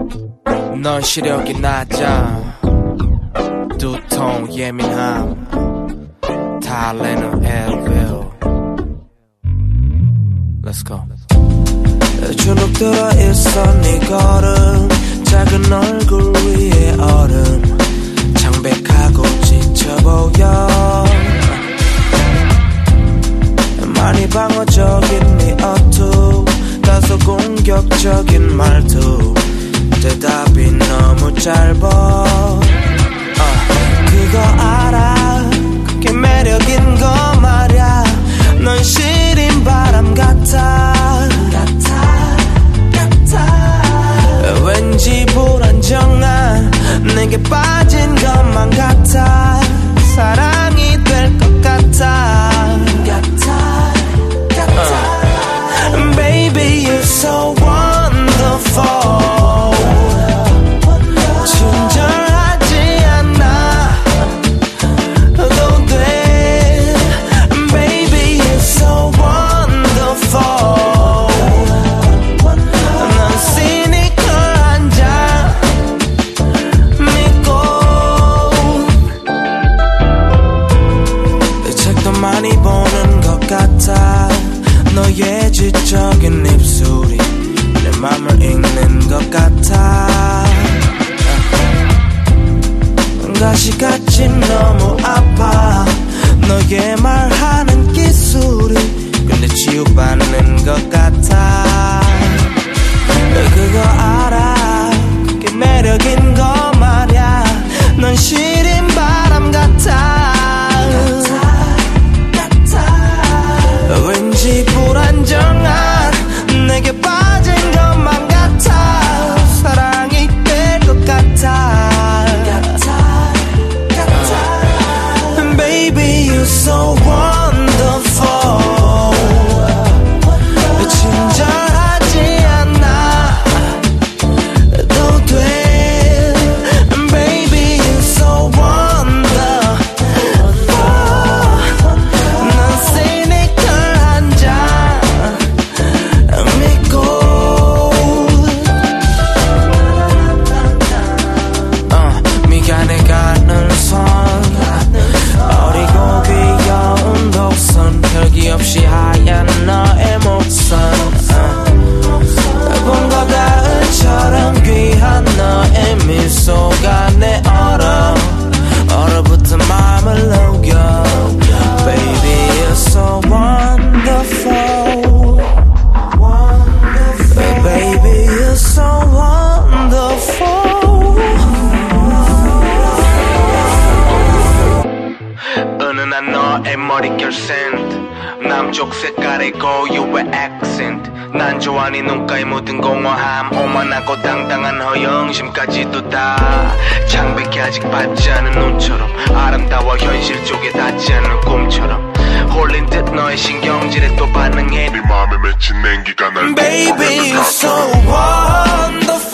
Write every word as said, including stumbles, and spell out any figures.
넌 시력이 낮아 두통 예민함 달래는 Advil. Let's go. 주눅 들어 있어 네 걸음 작은 얼굴 위에 얼음 창백하고 지쳐 보여 많이 방어적인 네 어투 다소 공격적인 말투 대답이 너무 짧아 어, 그거 알아 그게 매력인 거 말야 넌 시린 바람 같아 같아 같아 왠지 불안정한 내게 빠진 것만 같아 사랑이 될 것 같아 같아 같아 uh. Baby you're so wonderful 친절하지 않아 도 돼 Baby you're so wonderful 난 시니컬한 자 믿고 책도 많이 보는 것 같아 너의 지적인 입술이 내 맘을 읽는 것 같아 가시같이 너무 아파 너의 말하는 기술이 근데 치유받는 것 같아 그거 알아 그게 매력인 거 말야 넌 시린 바람 같아 왠지 불안정한 내게 빠진 것만 같아 사랑이 될 것 같아 같아 같아 Baby you're so wonderful 친절하지 않아 도 돼 Baby you're so wonderful 난 시니컬한 자 믿고 어, 미간에 가는 손 어리고 귀여운 곡선 혈기 없이 하얀 너의 목선 봄과 가을처럼 귀한 너의 미소가 내 얼어 얼어붙은 맘을 녹여 Baby you're so wonderful Baby you're so wonderful 은은한 너의 머릿결 샌드 남쪽 색깔의 고유의 액센트 난 좋아 네 눈가에 묻은 공허함 오만하고 당당한 허영심까지도 다 창백해 아직 받지 않은 눈처럼 아름다워 현실 쪽에 닿지 않는 꿈처럼 홀린 듯 너의 신경질에 또 반응해 네 맘에 맺힌 냉기가 날 Baby you're so wonderful